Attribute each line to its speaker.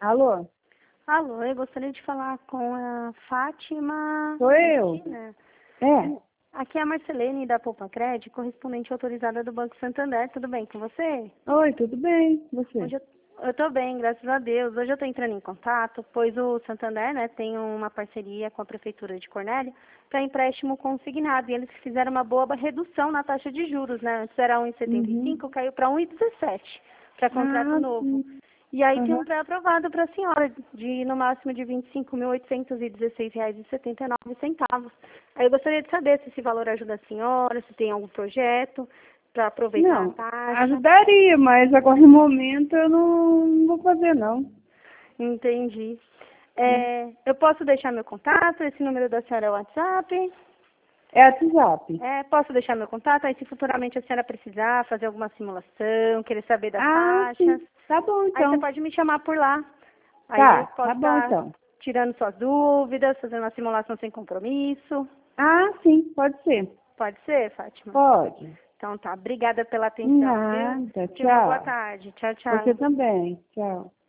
Speaker 1: Alô?
Speaker 2: Alô, eu gostaria de falar com a Fátima.
Speaker 1: Sou eu?
Speaker 2: Cristina.
Speaker 1: É.
Speaker 2: Aqui é a Marcelene da Poupa Cred, correspondente autorizada do Banco Santander. Tudo bem com você?
Speaker 1: Oi, tudo bem? Você?
Speaker 2: Hoje eu tô bem, graças a Deus. Hoje eu tô entrando em contato, pois o Santander, tem uma parceria com a Prefeitura de Cornélio para empréstimo consignado. E eles fizeram uma boa redução na taxa de juros, né? Antes era 1,75, caiu para 1,17 para contrato novo.
Speaker 1: Sim.
Speaker 2: E aí tem um pré-aprovado para a senhora, de no máximo de R$ 25.816,79. Aí eu gostaria de saber se esse valor ajuda a senhora, se tem algum projeto para aproveitar a
Speaker 1: Não,
Speaker 2: taxa.
Speaker 1: ajudaria, mas agora no momento eu não vou fazer, não.
Speaker 2: Entendi. Eu posso deixar meu contato? Esse número da senhora é o WhatsApp?
Speaker 1: É WhatsApp.
Speaker 2: Posso deixar meu contato? Aí se futuramente a senhora precisar fazer alguma simulação, querer saber das taxas,
Speaker 1: Sim. Tá bom,
Speaker 2: aí você
Speaker 1: então.
Speaker 2: pode me chamar por lá. Aí eu
Speaker 1: Tá
Speaker 2: posso
Speaker 1: bom,
Speaker 2: estar
Speaker 1: então.
Speaker 2: tirando suas dúvidas, fazendo uma simulação sem compromisso.
Speaker 1: Sim, pode ser.
Speaker 2: Pode ser, Fátima?
Speaker 1: Pode.
Speaker 2: Então tá, obrigada pela atenção, viu?
Speaker 1: Nada,
Speaker 2: Tenha uma boa
Speaker 1: tchau.
Speaker 2: tarde. Tchau, tchau.
Speaker 1: Você também, tchau.